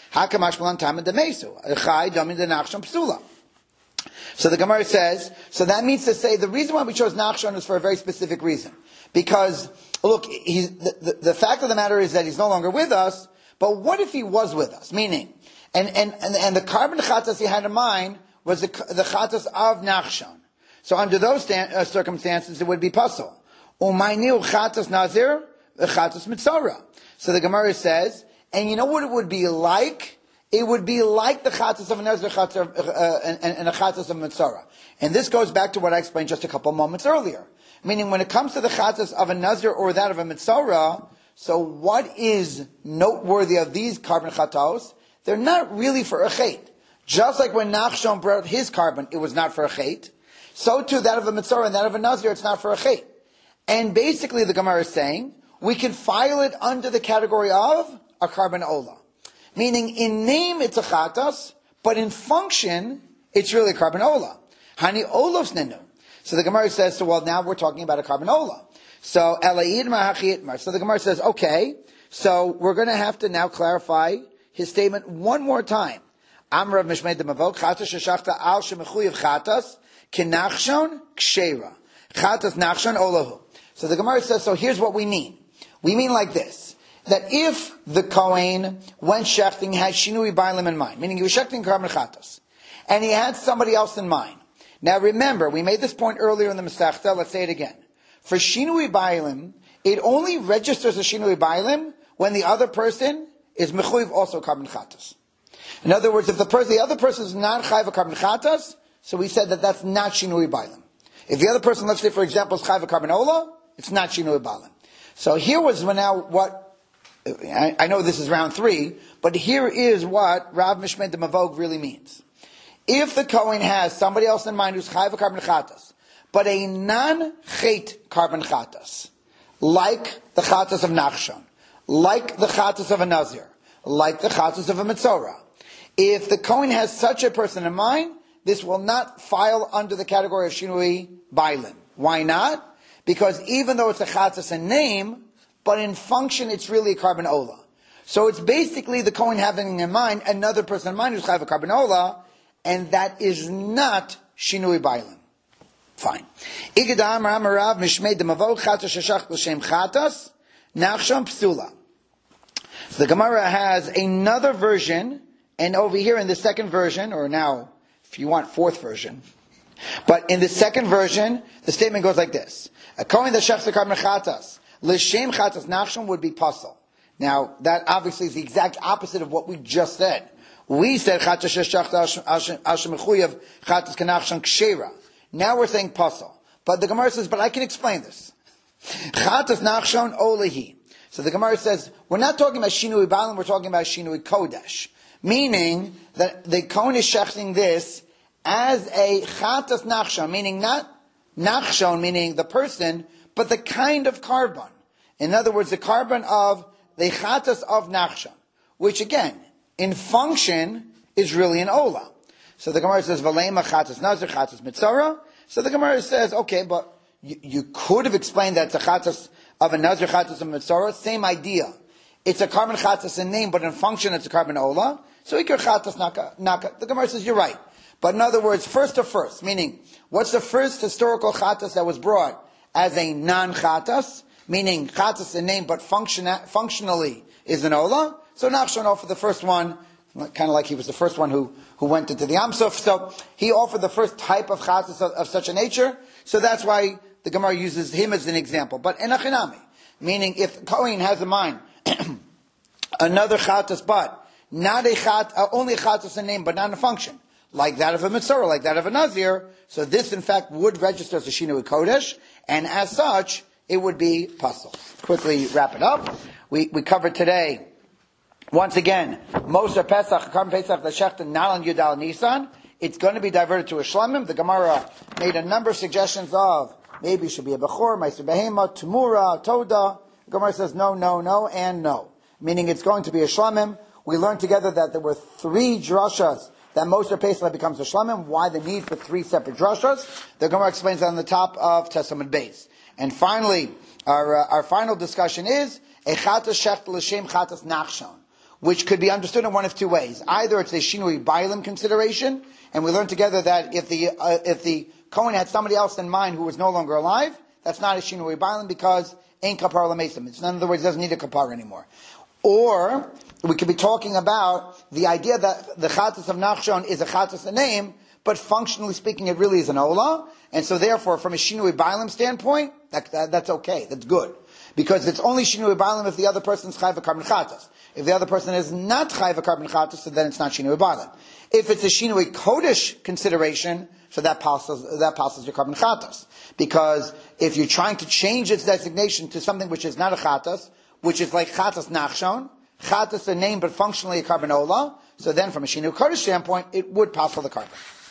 So the Gemara says, so that means to say, the reason why we chose Nachshon is for a very specific reason. Because, look, the fact of the matter is that he's no longer with us, but what if he was with us? Meaning, and the carbon chatas he had in mind was the chatas of Nachshon. So under those circumstances, it would be puzzle. Umayniu chatas nazir, chatas mitzora. So the Gemara says, and you know what it would be like? It would be like the chatas of a nazir and a chatas of mitzora. And this goes back to what I explained just a couple moments earlier. Meaning, when it comes to the chatas of a nazir or that of a mitzora, so what is noteworthy of these carbon chatos? They're not really for a chet. Just like when Nachshon brought his carbon, it was not for a chet. So too, that of a mitzvah and that of a nazir, it's not for a chet. And basically, the Gemara is saying, we can file it under the category of a carbon ola. Meaning, in name, it's a chatas, but in function, it's really a carbon ola. Hani olos nenu. So the Gemara says, so well, now we're talking about a carbon ola. So, so the Gemara says, okay, so we're going to have to now clarify his statement one more time. Amrav mishmei de mavok, chatas sheshachta al shemechuyev chatas, Kinachshon kshera. Chatas nachshon olahu. So the Gemara says, so here's what we mean. We mean like this. That if the Kohen, when shechting, had shinui bailim in mind, meaning he was shechting carbon chatas, and he had somebody else in mind. Now remember, we made this point earlier in the Masechta, let's say it again. For shinui bailim, it only registers a shinui bailim when the other person is mechuyev also carbon chatas. In other words, if the other person is not chayv a carbon chatas, so we said that that's not shinui bailim. If the other person, let's say for example, is chayv a carbon ola, it's not shinui bailim. So here was now what, I know this is round 3, but here is what Rav Mishmei de Mavog really means. If the Kohen has somebody else in mind who's chayv a carbon chatas, but a non-chet carbon chatas, like the chatas of Nachshon, like the chatas of a nazir, like the chatas of a mitzora, if the Kohen has such a person in mind, this will not file under the category of shinui bailim. Why not? Because even though it's a chatas in name, but in function it's really a carbon ola. So it's basically the Kohen having in mind another person in mind who's chayv a carbon ola, and that is not shinui bailim. Fine. Igedam Ramarav Mishmei de Mavok Chatas Sheshach L'Shem Chatas Nachshon Psula. So the Gemara has another version, and over here in the second version, or now, if you want, fourth version, but in the second version, the statement goes like this. A kohen that shechs the carbon chatas, l'shem chatas nachshon would be pasul. Now, that obviously is the exact opposite of what we just said. We said chatas shechta ashem mechuyev chatas kanachshon kshera. Now we're saying pasul. But the Gemara says, but I can explain this. Chatas nachshon olehi. So the Gemara says, we're not talking about shinui balim, we're talking about shinui kodesh. Meaning that the kohen is shechting this as a chatas nachshon, meaning not nachshon, meaning the person, but the kind of carbon. In other words, the carbon of the chatas of nachshon, which again, in function, is really an ola. So the Gemara says, Valema chatas nazir, chatas mitzara. So the Gemara says, okay, but you could have explained that it's a chatas of a nazir, chatas of mitzara, same idea. It's a carbon chatas in name, but in function it's a carbon ola. So ikar chatas naka. The Gemara says, you're right. But in other words, first to first, meaning, what's the first historical chatas that was brought as a non-chatas, meaning chatas in name, but functionally is an ola? So Nachshon offered the first one, kind of like he was the first one who went into the Yam Suf, so he offered the first type of chatas of such a nature, so that's why the Gemara uses him as an example. But enachinami, meaning if Kohen has in mind another chatas, but not only a chatas in name, but not in function, like that of a mitzvah, like that of a nazir, so this in fact would register as a shinui kodesh, and as such, it would be pasul. Quickly wrap it up. We covered today, once again, Moser Pesach, Karm Pesach, the Shechter, Nalan Yudal Nisan. It's going to be diverted to a shlamim. The Gemara made a number of suggestions of, maybe it should be a Bechor, Meiser Behema, Tumura, Toda. The Gemara says no, and no. Meaning it's going to be a shlamim. We learned together that there were 3 drashas that Moser Pesach becomes a shlamim. Why the need for 3 separate drashas? The Gemara explains that on the top of Testament Beis. And finally, our final discussion is a chatas shecht l'shem chatas nachshon, which could be understood in one of 2 ways. Either it's a shinui bailim consideration, and we learned together that if the Kohen had somebody else in mind who was no longer alive, that's not a shinui bailim because ain't kapar l'mesim. It's in other words, it doesn't need a kapar anymore. Or we could be talking about the idea that the chatas of nachshon is a chatas a name, but functionally speaking, it really is an ola, and so therefore, from a shinui bailim standpoint, that's okay, that's good, because it's only shinui bailim if the other person's chayv a carbon chatas. If the other person is not chayv a carbon chatas, so then it's not shinui bailim. If it's a shinui kodesh consideration, so that passes your carbon chatas, because if you're trying to change its designation to something which is not a chatas, which is like chatas nachshon, chatas a name but functionally a carbon ola, so then from a shinui kodesh standpoint, it would pass the carbon.